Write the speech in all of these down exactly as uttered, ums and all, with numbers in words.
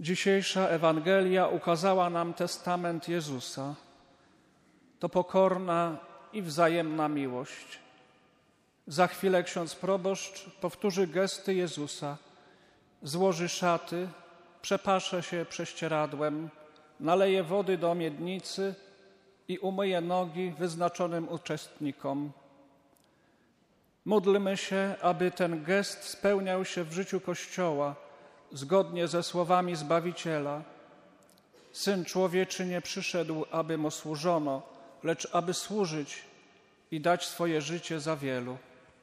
Dzisiejsza Ewangelia ukazała nam testament Jezusa. To pokorna i wzajemna miłość. Za chwilę ksiądz proboszcz powtórzy gesty Jezusa, złoży szaty, przepasze się prześcieradłem, naleje wody do miednicy i umyje nogi wyznaczonym uczestnikom. Módlmy się, aby ten gest spełniał się w życiu Kościoła zgodnie ze słowami Zbawiciela. Syn Człowieczy nie przyszedł, aby mu służono, lecz aby służyć i dać swoje życie za wielu.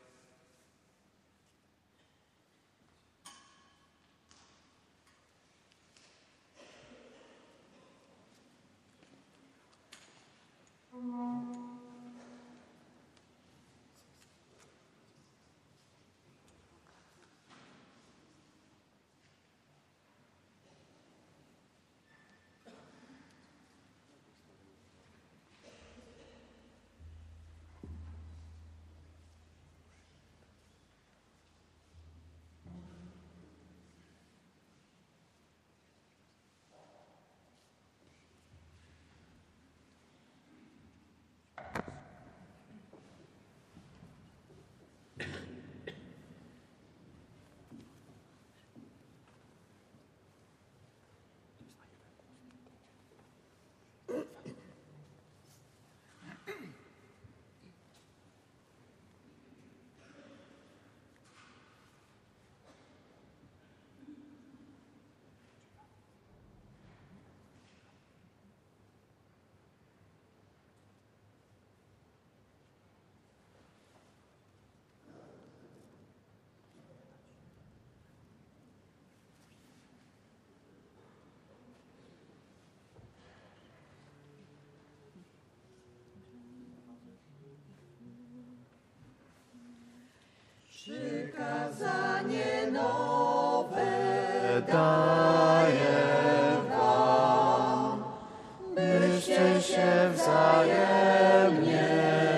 Przykazanie nowe daję wam, byście się wzajemnie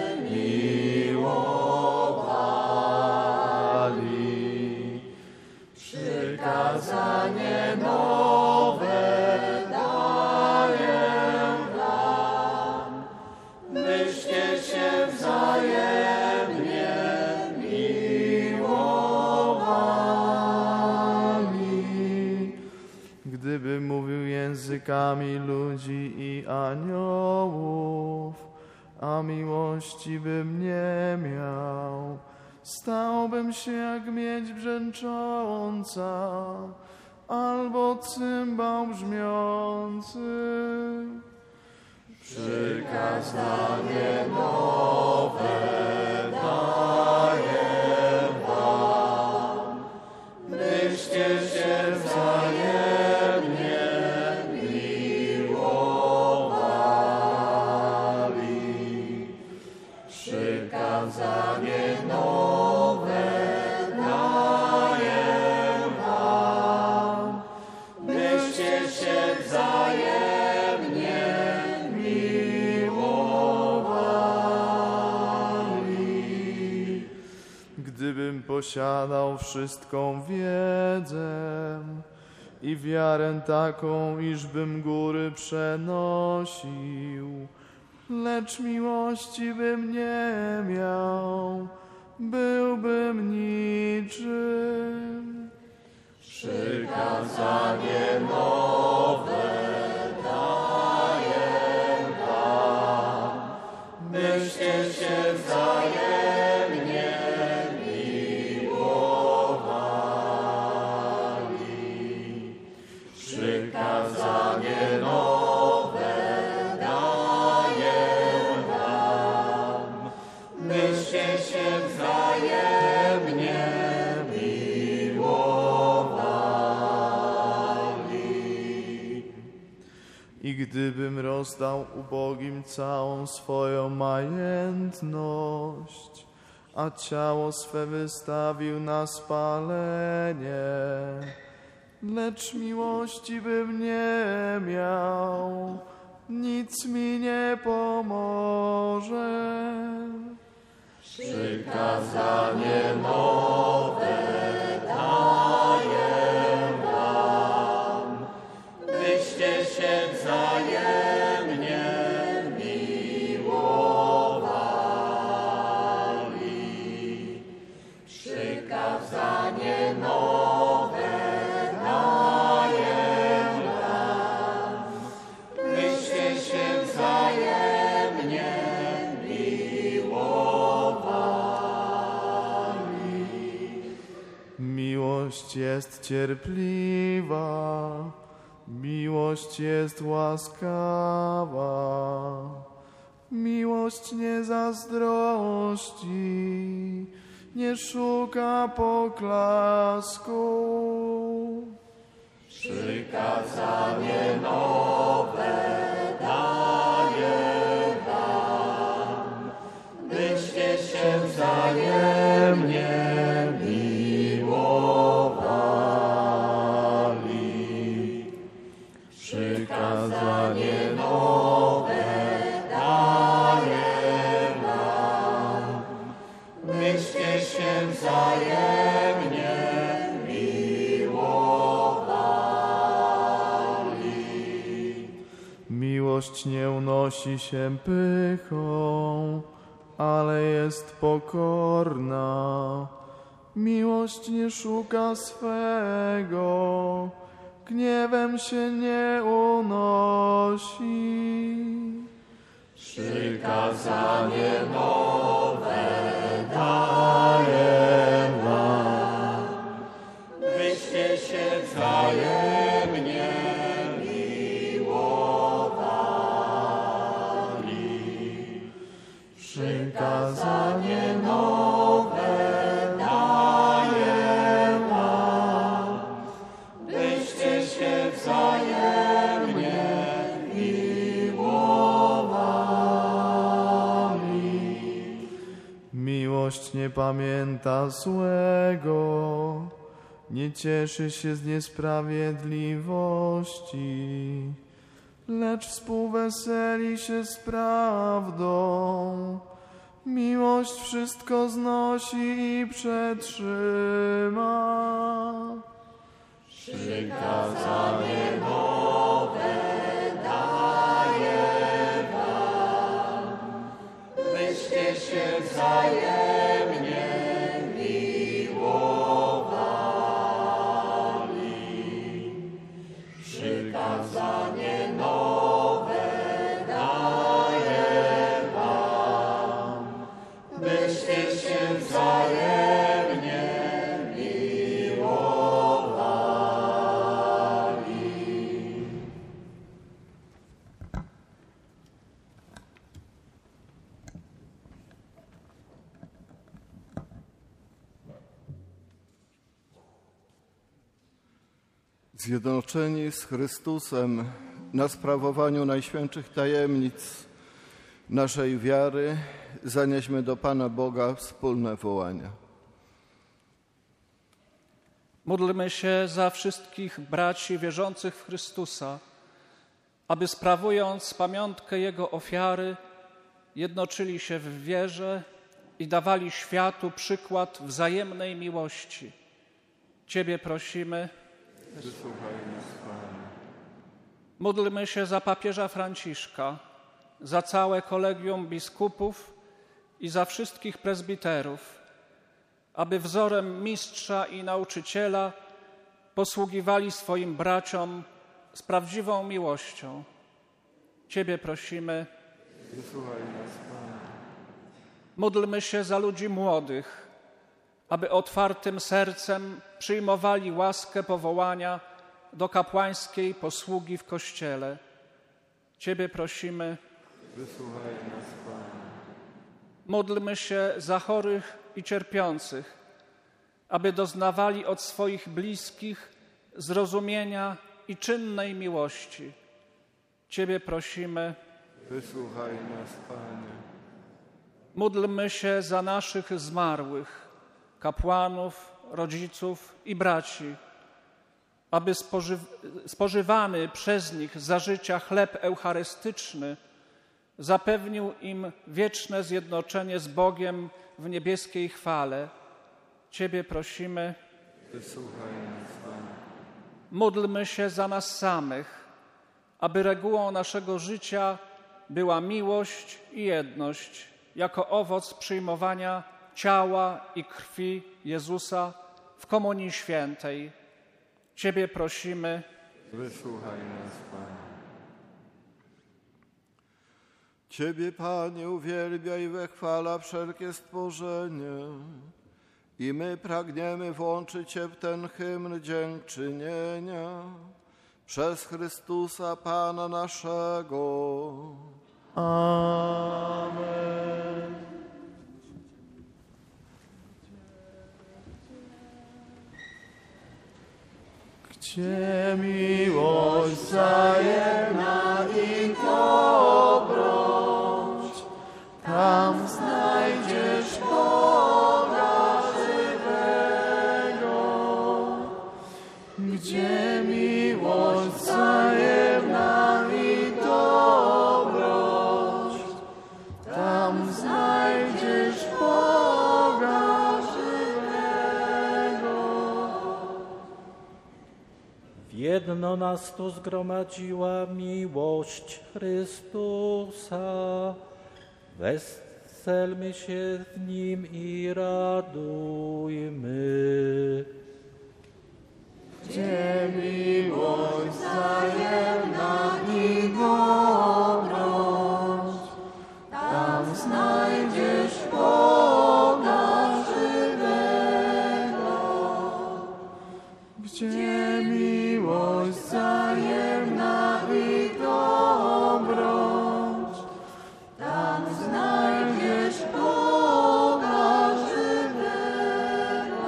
miłowali. Przykazanie nowe daję wam, byście się wzajemnie Gdybym mówił językami ludzi i aniołów, a miłości bym nie miał, stałbym się jak miedź brzęcząca, albo cymbał brzmiący. Przykazanie nowe daję wam, byście się wzajemnie Przykazanie nowe daję wam, byście się wzajemnie miłowali. Gdybym posiadał wszystką wiedzę i wiarę taką, iżbym góry przenosił, lecz miłości bym nie miał, byłbym niczym. Przykazanie nowe daję wam, byście się wzajemnie miłowali. Przykazanie nowe byście się wzajemnie miłowali. I gdybym rozdał ubogim całą swoją majętność, a ciało swe wystawił na spalenie, lecz miłości bym nie miał, nic mi nie pomoże. Przykazanie nowe daję wam, Miłość jest cierpliwa, miłość jest łaskawa, miłość nie zazdrości, nie szuka poklasku. Przykazanie nowe daję wam, byście się wzajemnie miłowali. Przykazanie nowe daję wam, byście się wzajemnie Miłość nie unosi się pychą, ale jest pokorna. Miłość nie szuka swego, gniewem się nie unosi. Przykazanie nowe daję wam, byście się wzajemnie Przykazanie nowe daję wam, byście się wzajemnie miłowali. Miłość nie pamięta złego, nie cieszy się z niesprawiedliwości, lecz współweseli się z prawdą. Miłość wszystko znosi i przetrzyma. Przykazanie nowe daję wam, byście się wzajemnie miłowali. Przykazanie nowe daję wam, byście się wzajemnie miłowali. Zjednoczeni z Chrystusem na sprawowaniu najświętszych tajemnic naszej wiary, zanieśmy do Pana Boga wspólne wołania. Módlmy się za wszystkich braci wierzących w Chrystusa, aby sprawując pamiątkę Jego ofiary, jednoczyli się w wierze i dawali światu przykład wzajemnej miłości. Ciebie prosimy. Wysłuchaj nas, Panie. Módlmy się za papieża Franciszka, za całe kolegium biskupów i za wszystkich prezbiterów, aby wzorem mistrza i nauczyciela posługiwali swoim braciom z prawdziwą miłością. Ciebie prosimy. Wysłuchaj nas, Panie. Módlmy się za ludzi młodych, aby otwartym sercem przyjmowali łaskę powołania do kapłańskiej posługi w Kościele. Ciebie prosimy. Wysłuchaj nas, Panie. Módlmy się za chorych i cierpiących, aby doznawali od swoich bliskich zrozumienia i czynnej miłości. Ciebie prosimy. Wysłuchaj nas, Panie. Módlmy się za naszych zmarłych, kapłanów, rodziców i braci, aby spoży spożywany przez nich za życia chleb eucharystyczny zapewnił im wieczne zjednoczenie z Bogiem w niebieskiej chwale. Ciebie prosimy. Wysłuchaj nas, Panie. Módlmy się za nas samych, aby regułą naszego życia była miłość i jedność jako owoc przyjmowania ciała i krwi Jezusa w Komunii Świętej. Ciebie prosimy. Wysłuchaj nas, Panie. Ciebie, Panie, uwielbia i wechwala wszelkie stworzenie I my pragniemy włączyć się w ten hymn dziękczynienia przez Chrystusa Pana naszego. Amen. Gdzie miłość wzajemna i dobroć, tam znajdziesz Boga żywego. Gdzie miłość wzajemna i dobroć, tam znajdziesz Boga żywego. W jedno nas tu zgromadziła miłość Chrystusa. Weselmy się w Nim i radujmy. Gdzie miłość wzajemna i dobroć, tam znajdziesz Boga żywego. Gdzie miłość wzajemna i dobroć, tam znajdziesz Boga żywego.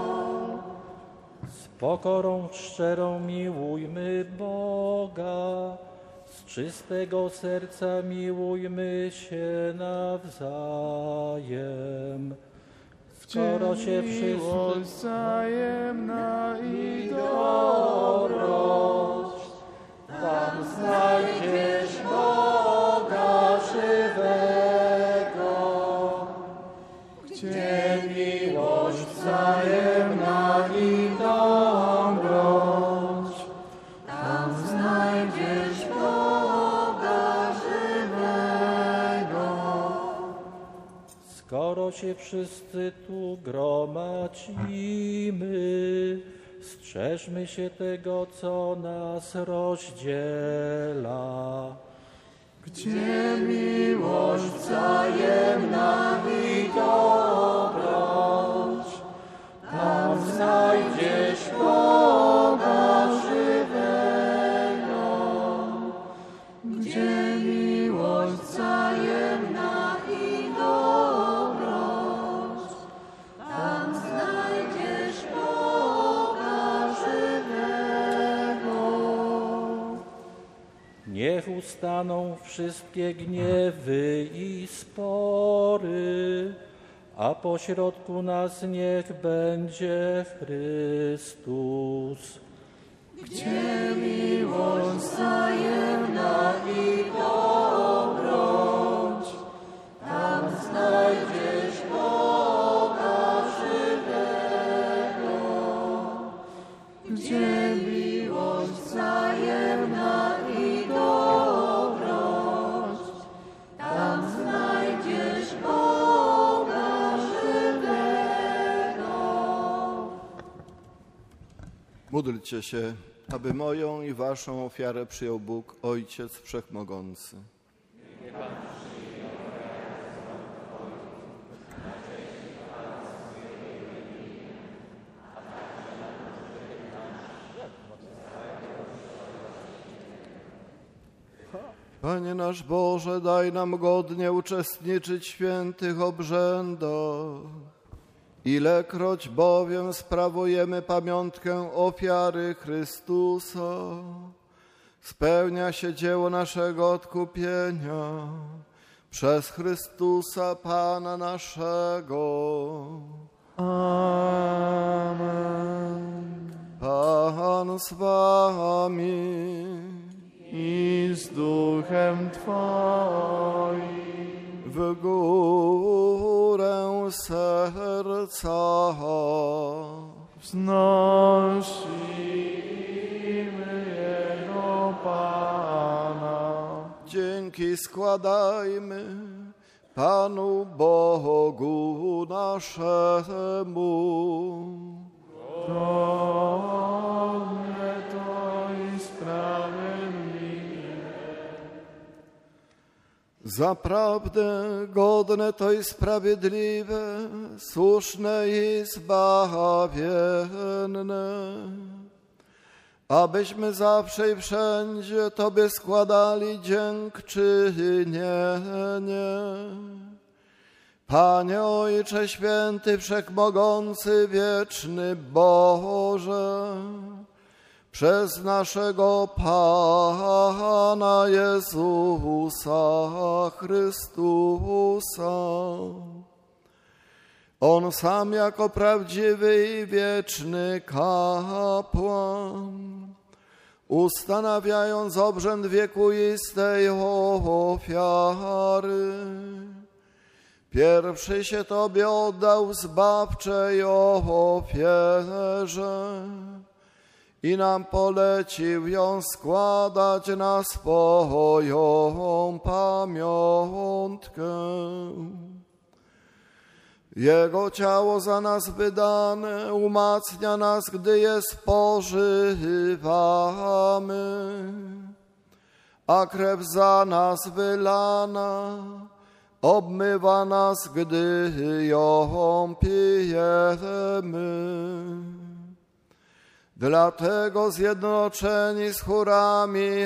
Z pokorą szczerą miłujmy Boga, z czystego serca miłujmy się nawzajem. Skoro się miłość wszyscy wzajemna i dobroć, tam znajdziesz Boga żywego. Gdzie miłość wzajemna i dobroć, tam znajdziesz Boga żywego. Skoro się wszyscy tu gromadzimy, strzeżmy się tego, co nas rozdziela. Gdzie miłość wzajemna i dobroć, tam znajdziesz Boga żywego. Gdzie miłość wzajemna i dobroć, tam znajdziesz Boga żywego. Niech ustaną wszystkie gniewy i spory, a pośrodku nas niech będzie Chrystus. Gdzie miłość wzajemna i dobroć, tam znajdziesz Boga żywego. Gdzie miłość wzajemna i dobroć, tam znajdziesz Boga żywego. Módlcie się, aby moją i waszą ofiarę przyjął Bóg, Ojciec Wszechmogący. Panie nasz Boże, daj nam godnie uczestniczyć w świętych obrzędach. Ilekroć bowiem sprawujemy pamiątkę ofiary Chrystusa, spełnia się dzieło naszego odkupienia przez Chrystusa Pana naszego. Amen. Pan z wami. I z duchem Twoim. W górę serca wznosimy Jego Pana. dzięki składajmy Panu Bogu naszemu. Godne to i sprawiedliwe. Zaprawdę godne to i sprawiedliwe, słuszne i zbawienne, abyśmy zawsze i wszędzie Tobie składali dziękczynienie. Panie Ojcze Święty, Wszechmogący, Wieczny Boże, przez naszego Pana Jezusa Chrystusa. On sam jako prawdziwy i wieczny kapłan, ustanawiając obrzęd wiekuistej ofiary, pierwszy się Tobie oddał w zbawczej ofierze i nam polecił ją składać na swoją pamiątkę. Jego ciało za nas wydane umacnia nas, gdy je spożywamy, a krew za nas wylana obmywa nas, gdy ją pijemy. Dlatego zjednoczeni z chórami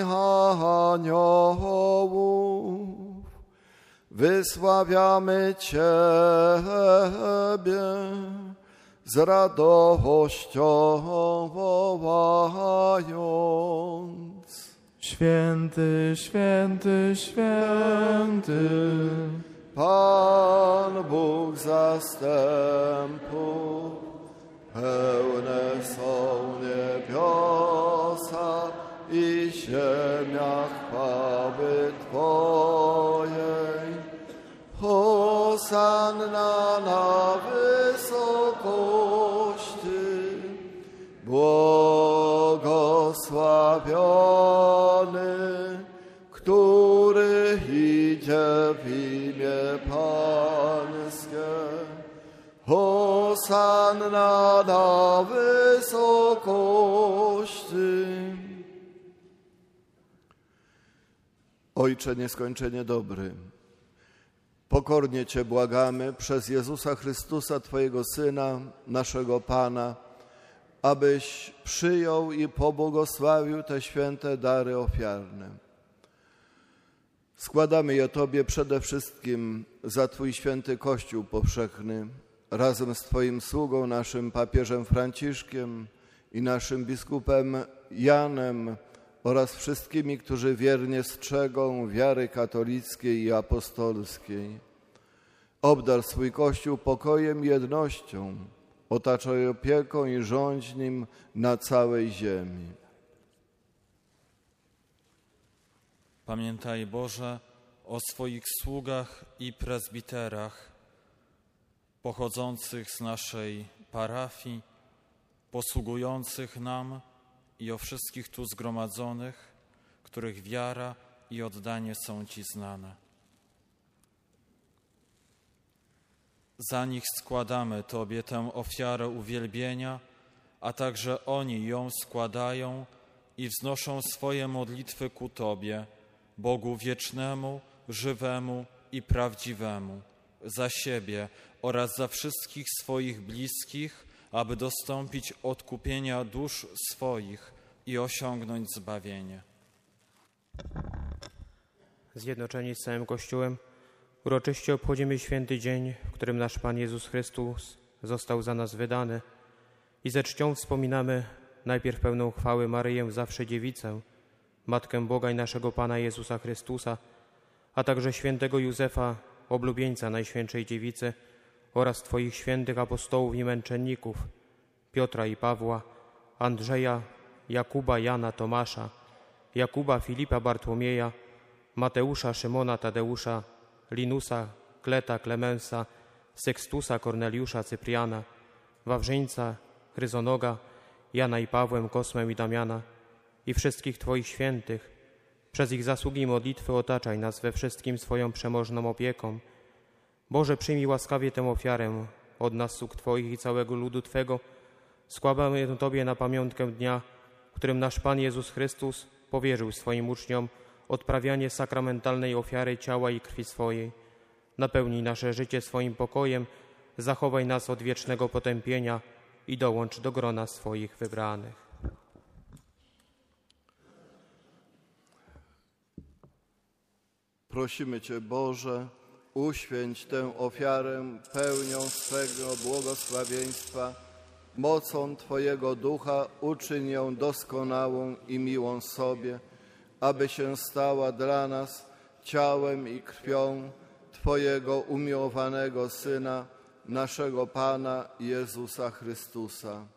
aniołów wysławiamy Ciebie z radością wołając: Święty, święty, święty, Pan Bóg zastępów, pełne są niebiosa i ziemia chwały Twojej. Hosanna na wysokości, błogosławiony, który idzie w imię Pańskie. Hosanna na wysokości. Ojcze nieskończenie dobry, pokornie Cię błagamy przez Jezusa Chrystusa, Twojego Syna, naszego Pana, abyś przyjął i pobłogosławił te święte dary ofiarne. Składamy je Tobie przede wszystkim za Twój święty Kościół powszechny, razem z Twoim sługą, naszym papieżem Franciszkiem i naszym biskupem Janem oraz wszystkimi, którzy wiernie strzegą wiary katolickiej i apostolskiej. Obdarz swój Kościół pokojem i jednością, otaczaj opieką i rządź nim na całej ziemi. Pamiętaj, Boże, o swoich sługach i prezbiterach pochodzących z naszej parafii, posługujących nam i o wszystkich tu zgromadzonych, których wiara i oddanie są Ci znane. Za nich składamy Tobie tę ofiarę uwielbienia, a także oni ją składają i wznoszą swoje modlitwy ku Tobie, Bogu wiecznemu, żywemu i prawdziwemu, za siebie oraz za wszystkich swoich bliskich, aby dostąpić odkupienia dusz swoich i osiągnąć zbawienie. Zjednoczeni z całym Kościołem uroczyście obchodzimy święty dzień, w którym nasz Pan Jezus Chrystus został za nas wydany i ze czcią wspominamy najpierw pełną chwały Maryję, zawsze Dziewicę, Matkę Boga i naszego Pana Jezusa Chrystusa, a także świętego Józefa, oblubieńca Najświętszej Dziewicy oraz Twoich świętych apostołów i męczenników, Piotra i Pawła, Andrzeja, Jakuba, Jana, Tomasza, Jakuba, Filipa, Bartłomieja, Mateusza, Szymona, Tadeusza, Linusa, Kleta, Klemensa, Sextusa, Korneliusza, Cypriana, Wawrzyńca, Chryzonoga, Jana i Pawłem, Kosmę i Damiana i wszystkich Twoich świętych. Przez ich zasługi i modlitwy otaczaj nas we wszystkim swoją przemożną opieką. Boże, przyjmij łaskawie tę ofiarę od nas, sług Twoich i całego ludu Twego. Składamy ją Tobie na pamiątkę dnia, w którym nasz Pan Jezus Chrystus powierzył swoim uczniom odprawianie sakramentalnej ofiary ciała i krwi swojej. Napełnij nasze życie swoim pokojem, zachowaj nas od wiecznego potępienia i dołącz do grona swoich wybranych. Prosimy Cię, Boże, uświęć tę ofiarę pełnią swego błogosławieństwa, mocą Twojego Ducha uczyń ją doskonałą i miłą sobie, aby się stała dla nas ciałem i krwią Twojego umiłowanego Syna, naszego Pana Jezusa Chrystusa.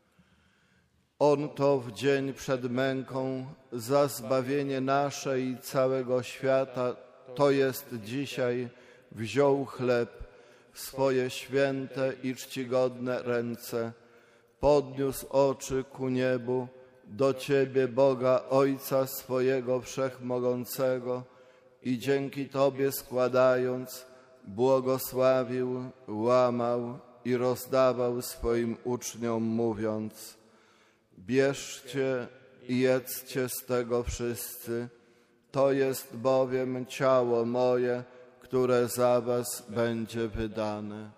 On to w dzień przed męką za zbawienie nasze i całego świata, to jest dzisiaj, wziął chleb w swoje święte i czcigodne ręce, podniósł oczy ku niebu, do Ciebie, Boga Ojca swojego Wszechmogącego i dzięki Tobie składając, błogosławił, łamał i rozdawał swoim uczniom, mówiąc: bierzcie i jedzcie z tego wszyscy, to jest bowiem ciało moje, które za was będzie wydane.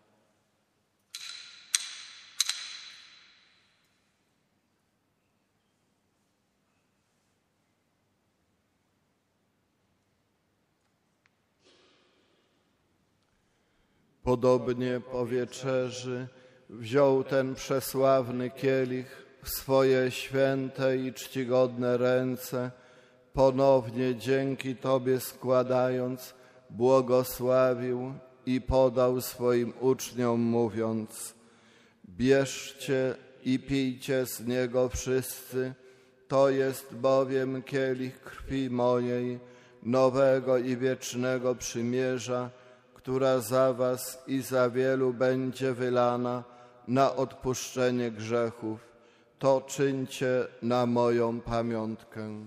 Podobnie po wieczerzy wziął ten przesławny kielich w swoje święte i czcigodne ręce, ponownie dzięki Tobie składając, błogosławił i podał swoim uczniom, mówiąc: bierzcie i pijcie z niego wszyscy, to jest bowiem kielich krwi mojej, nowego i wiecznego przymierza, która za was i za wielu będzie wylana na odpuszczenie grzechów. To czyńcie na moją pamiątkę.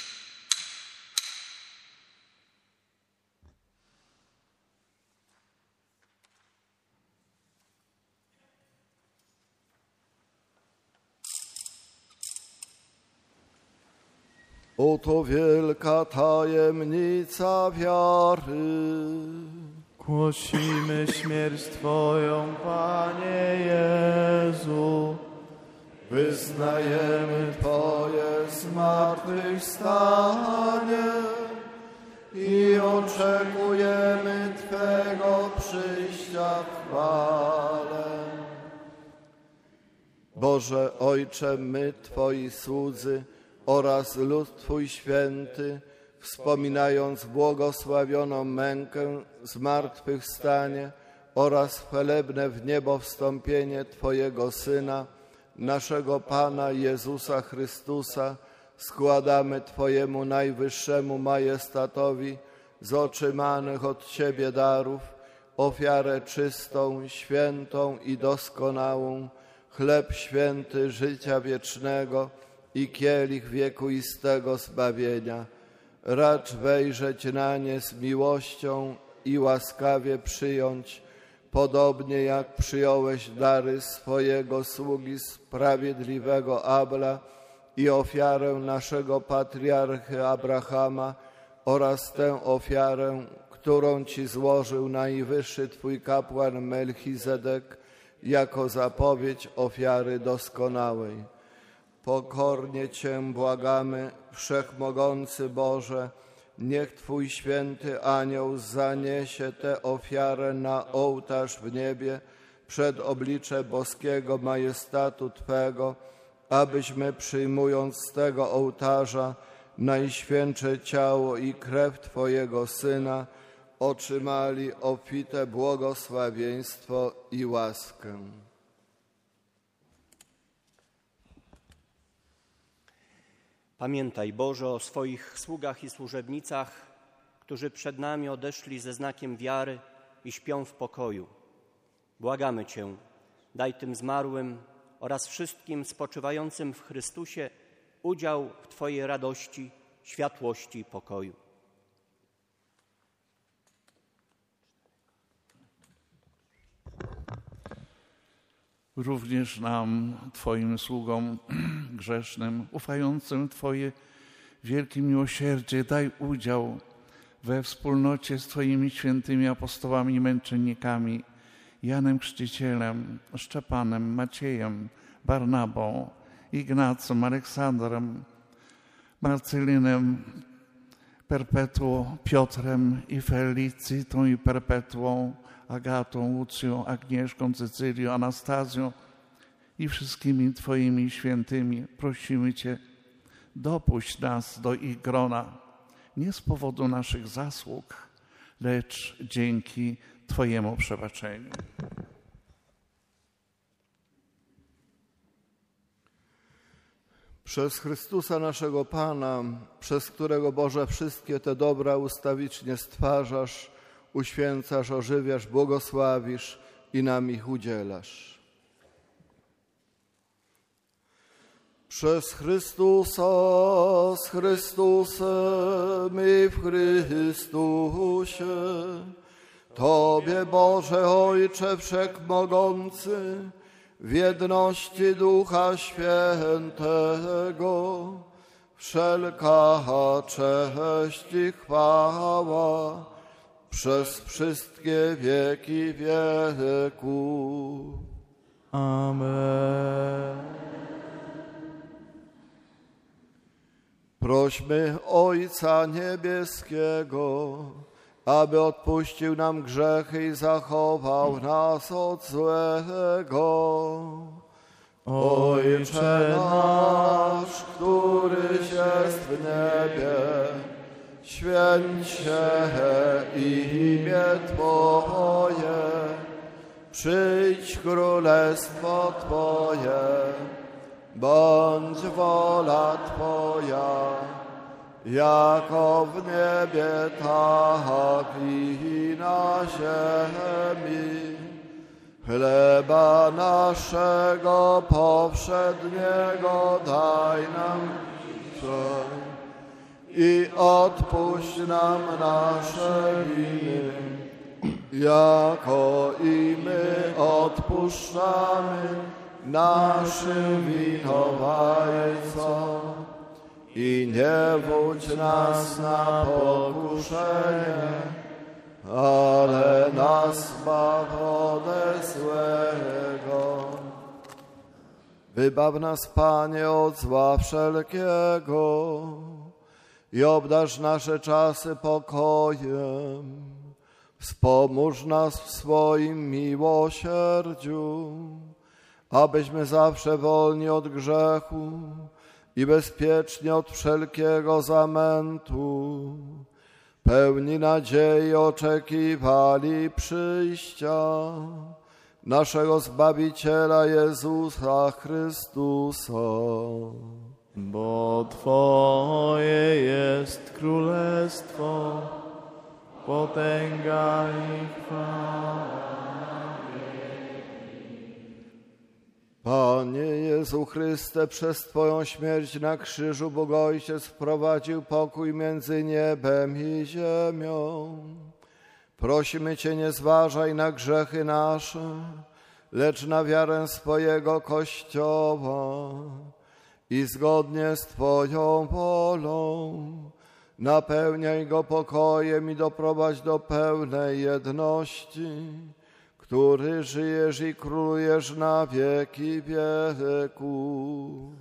Oto wielka tajemnica wiary. Głosimy śmierć Twoją, Panie Jezu. Wyznajemy Twoje zmartwychwstanie i oczekujemy Twego przyjścia w chwale. Boże Ojcze, my Twoi słudzy oraz lud Twój święty, wspominając błogosławioną mękę, zmartwychwstanie oraz chwalebne w niebo wstąpienie Twojego Syna, naszego Pana Jezusa Chrystusa, składamy Twojemu najwyższemu majestatowi z otrzymanych od Ciebie darów ofiarę czystą, świętą i doskonałą, chleb święty życia wiecznego i kielich wiekuistego zbawienia. Racz wejrzeć na nie z miłością i łaskawie przyjąć, podobnie jak przyjąłeś dary swojego sługi sprawiedliwego Abla i ofiarę naszego patriarchy Abrahama oraz tę ofiarę, którą Ci złożył najwyższy Twój kapłan Melchizedek jako zapowiedź ofiary doskonałej. Pokornie Cię błagamy, Wszechmogący Boże, niech Twój święty anioł zaniesie tę ofiarę na ołtarz w niebie przed oblicze boskiego majestatu Twego, abyśmy przyjmując z tego ołtarza najświętsze ciało i krew Twojego Syna, otrzymali obfite błogosławieństwo i łaskę. Pamiętaj, Boże, o swoich sługach i służebnicach, którzy przed nami odeszli ze znakiem wiary i śpią w pokoju. Błagamy Cię, daj tym zmarłym oraz wszystkim spoczywającym w Chrystusie udział w Twojej radości, światłości i pokoju. Również nam, Twoim sługom grzesznym, ufającym Twoje wielkim miłosierdzie daj udział we wspólnocie z Twoimi świętymi apostołami i męczennikami, Janem Chrzcicielem, Szczepanem, Maciejem, Barnabą, Ignacym, Aleksandrem, Marcelinem, Perpetuą, Piotrem i Felicitą i Perpetuą, Agatą, Łucją, Agnieszką, Cecylią, Anastazją i wszystkimi Twoimi świętymi. Prosimy Cię, dopuść nas do ich grona, nie z powodu naszych zasług, lecz dzięki Twojemu przebaczeniu. Przez Chrystusa naszego Pana, przez którego, Boże, wszystkie te dobra ustawicznie stwarzasz, uświęcasz, ożywiasz, błogosławisz i nam ich udzielasz. Przez Chrystusa, z Chrystusem i w Chrystusie, Tobie, Boże Ojcze Wszechmogący, w jedności Ducha Świętego, wszelka cześć i chwała przez wszystkie wieki wieków. Amen. Prośmy Ojca Niebieskiego, aby odpuścił nam grzechy i zachował nas od złego. Ojcze nasz, któryś jest w niebie, święć się imię Twoje, przyjdź królestwo Twoje, bądź wola Twoja, jako w niebie, tak i na ziemi. Chleba naszego powszedniego daj nam dzisiaj i odpuść nam nasze winy, jako i my odpuszczamy naszym winowajcom. I nie wódź nas na pokuszenie, ale nas zbaw ode złego. Wybaw nas, Panie, od zła wszelkiego i obdarz nasze czasy pokojem. Wspomóż nas w swoim miłosierdziu, abyśmy zawsze wolni od grzechu i bezpiecznie od wszelkiego zamętu, pełni nadziei oczekiwali przyjścia naszego Zbawiciela Jezusa Chrystusa. Bo Twoje jest królestwo, potęga i chwała. Panie Jezu Chryste, przez Twoją śmierć na krzyżu Bóg Ojciec wprowadził pokój między niebem i ziemią. Prosimy Cię, nie zważaj na grzechy nasze, lecz na wiarę swojego Kościoła i zgodnie z Twoją wolą napełniaj go pokojem i doprowadź do pełnej jedności, który żyjesz i królujesz na wieki wieków.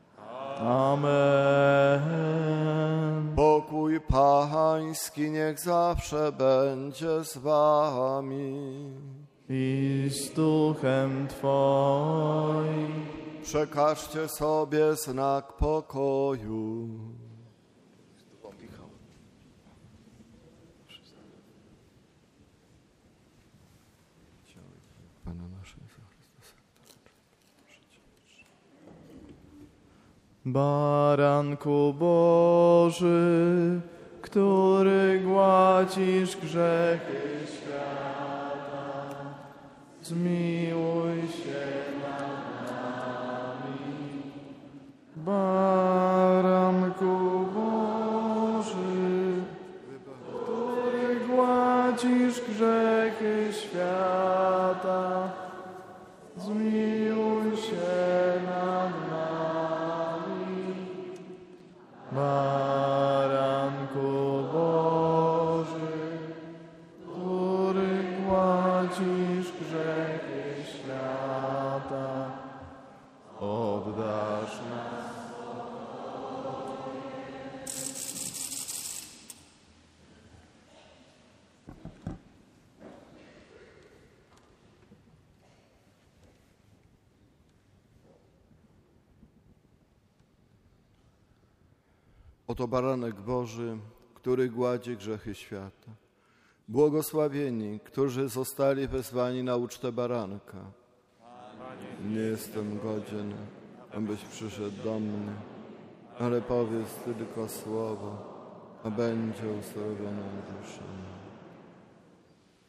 Amen. Pokój Pański niech zawsze będzie z wami. I z duchem Twoim. Przekażcie sobie znak pokoju. Baranku Boży, który gładzisz grzechy świata, zmiłuj się nad nami. Baranku Boży, który gładzisz grzechy świata, zmiłuj się nad nami. Oto baranek Boży, który gładzi grzechy świata. Błogosławieni, którzy zostali wezwani na ucztę baranka. Nie jestem godzien, abyś przyszedł do mnie, ale powiedz tylko słowo, a będzie uzdrowiona dusza.